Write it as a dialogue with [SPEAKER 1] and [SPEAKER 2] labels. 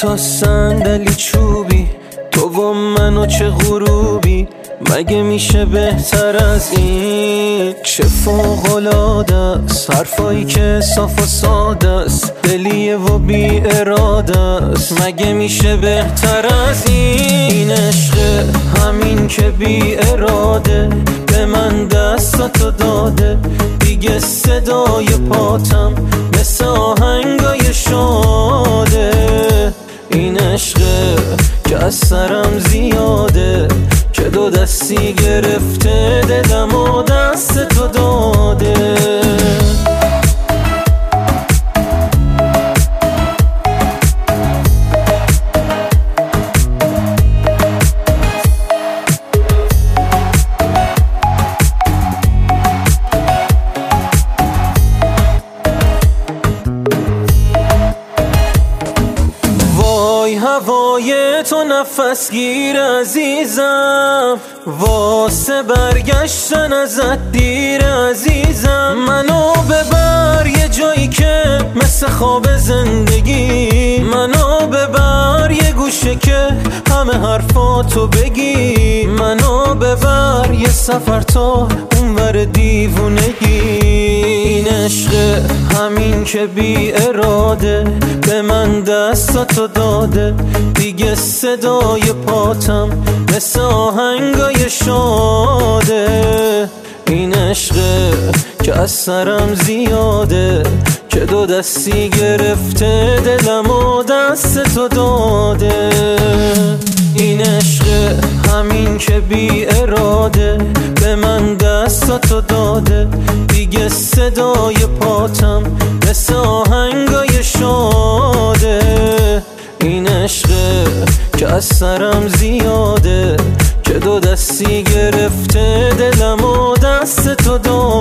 [SPEAKER 1] تا صندلی چوبی، تو و من و چه غروبی، مگه میشه بهتر از این؟ چه فوق‌العاده است حرفایی که صاف و ساده است، دلیه و بی اراده است، مگه میشه بهتر از این؟ عشق همین که بی اراده به من دستاتو داده، دیگه صدای پاتم مثل آهنگای شاده. این عشق که از سرم زیاده، که دو دستی گرفته دلم و دست تو داده. هوای تو نفس گیر عزیزم، واسه برگشتن ازت دیر عزیزم. منو ببر یه جایی که مثل خواب زندگی، منو ببر یه گوشه که همه حرفاتو بگی، منو ببر یه سفر تا اونور دیوونگی. این عشق همین که بی اراده به من دستاتو داده، دیگه صدای پاتم مثل آهنگای شاده. این عشق که از سرم زیاده، که دو دستی گرفته دلم و دست تو داده. این عشق همین که بی اراده به من دستاتو داده، دیگه صدای پاتم مثل آهنگای شاده. این عشق که از سرم زیاده، که دو دستی گرفته دلم و دست تو داده.